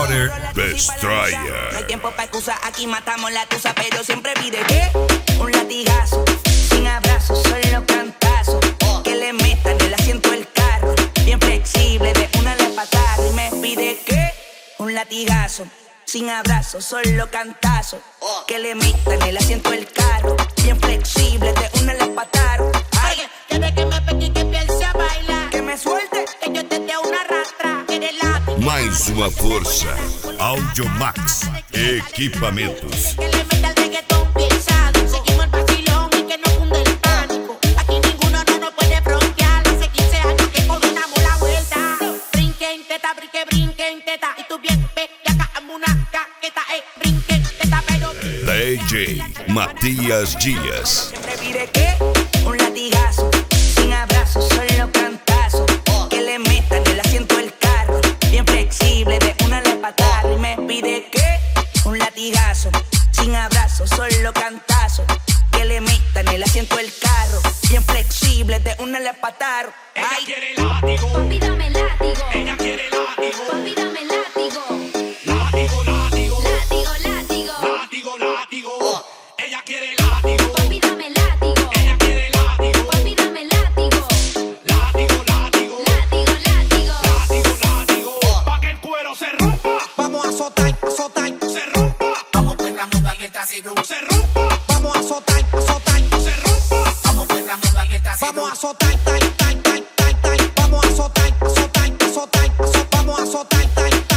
Water Destroyer. No hay tiempo para excusas, aquí matamos la tusa, pero siempre pide que un latigazo, sin abrazo, solo cantazo, que le metan el asiento del carro, bien flexible, de una le patada. Y me pide que un latigazo, sin abrazo, solo cantazo, que le metan el asiento del carro, bien flexible, de una le patada. Oye, quiere que me pegue y que empiece a bailar, Que me suelte, que yo te dé una rastra, quiere látigo. Mais uma força. Audiomax Equipamentos. Que le meta el reggaetón pesado, seguimos el vacilón y que no funde el pánico. Aquí ninguno no nos puede frontear, hace 15 años que coordinamos la vuelta. Brinque en teta, brinque en teta, y tú bien ve que acá amo una caqueta, brinque en teta, pero DJ Matias Dias. siempre pide que un latigazo, sin abrazo, solo cantazo, que le metan el asiento del carro, bien flexible, de una le patada. Y me pide que un latigazo, sin abrazo, solo cantazo, que le metan el asiento del carro, bien flexible, de una le patada. Ella quiere látigo, Papi, dame látigo. ella quiere látigo, Papi, dame látigo. látigo, látigo, Látigo, látigo. látigo, látigo. Ella quiere látigo, Papi, dame látigo. ella quiere látigo, Papi, dame látigo. látigo, látigo, Látigo, látigo. látigo, látigo. Pa' que el cuero se rompa, Vamos a azotar, se rompa, vamos pues la moda que está así, se rompa, vamos a azotar, se rompa. vamos pues la moda que está así. vamos a azotar, vamos a azotar, vamos a azotar, vamos a azotar,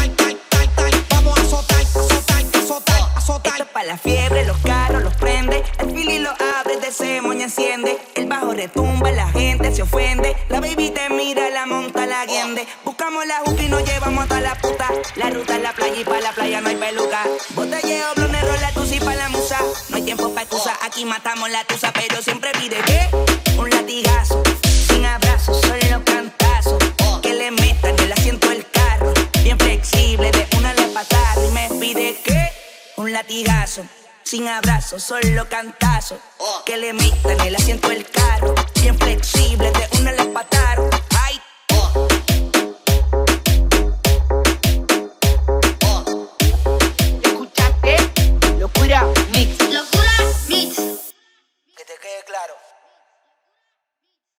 Esto es pa' la fiebre, los carros los prende, el fili lo abre, de ese moño enciende, el bajo retumba, la gente se ofende, la baby te mira, la monta, la guiende, buscamos la juca y nos llevamos hasta la puta, la ruta es la playa y pa' la playa no hay peluca, botelleo, blonero, la tusa y pa' la musa, no hay tiempo pa' excusa, aquí matamos la tusa, pero siempre pide que un latigazo, sin abrazo, solo cantazo, que le metan el asiento del carro, bien flexible, de una le patada. Y me pide que un latigazo, sin abrazo, solo cantazo, que le metan el asiento del carro, bien flexible, de una le patada.